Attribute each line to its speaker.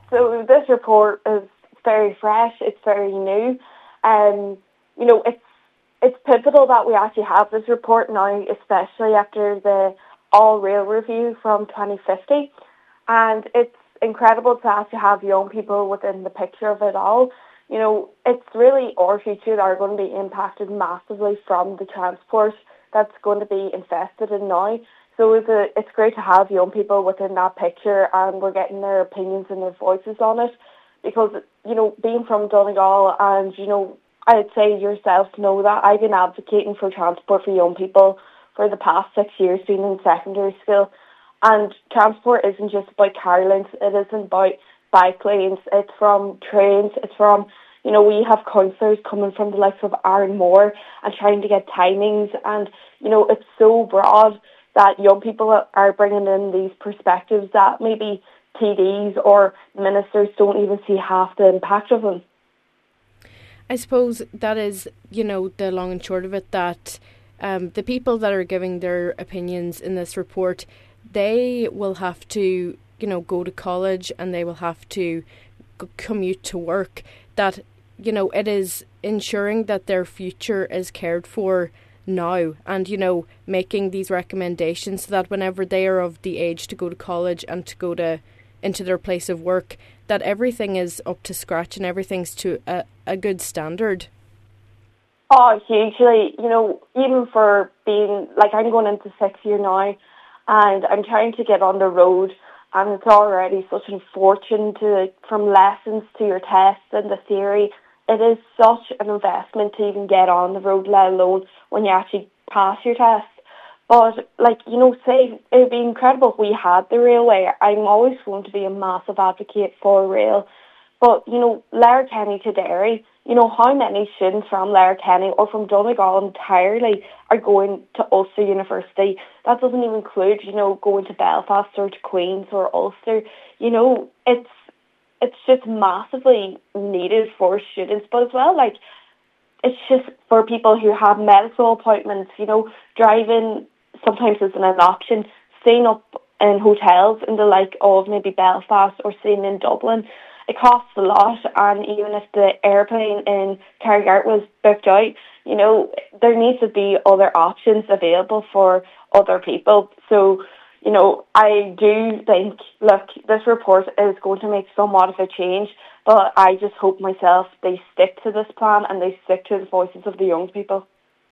Speaker 1: So this report is very fresh. It's very new. You know, it's pivotal that we actually have this report now, especially after the All Rail review from 2050. And it's incredible to actually have young people within the picture of it all. You know, it's really our future that are going to be impacted massively from the transport that's going to be invested in now. So it's great to have young people within that picture, and we're getting their opinions and their voices on it. Because, you know, being from Donegal, and, you know, I'd say yourself know that I've been advocating for transport for young people for the past 6 years, being in secondary school. And transport isn't just about car links, it isn't about bike lanes, it's from trains, it's from, you know, we have counsellors coming from the likes of Aaron Moore and trying to get timings, and, you know, it's so broad that young people are bringing in these perspectives that maybe TDs or ministers don't even see half the impact of them.
Speaker 2: I suppose that is, you know, the long and short of it, that the people that are giving their opinions in this report, they will have to, you know, go to college and they will have to commute to work. That, you know, it is ensuring that their future is cared for now, and, you know, making these recommendations so that whenever they are of the age to go to college and to go to into their place of work, that everything is up to scratch and everything's to a good standard.
Speaker 1: Oh, hugely. You know, even for being, like, I'm going into 6th year now, and I'm trying to get on the road, and it's already such a fortune from lessons to your tests and the theory. It is such an investment to even get on the road, let alone when you actually pass your test. But, like, you know, say, it would be incredible if we had the railway. I'm always going to be a massive advocate for rail. But, you know, Letterkenny to Derry, you know, how many students from Letterkenny or from Donegal entirely are going to Ulster University? That doesn't even include, you know, going to Belfast or to Queen's or Ulster. You know, it's just massively needed for students, but as well, like, it's just for people who have medical appointments, you know, driving sometimes isn't an option. Staying up in hotels in the like of maybe Belfast or staying in Dublin, it costs a lot, and even if the airplane in Carrigart was booked out, you know, there needs to be other options available for other people. So, you know, I do think, look, this report is going to make somewhat of a change, but I just hope myself they stick to this plan and they stick to the voices of the young people.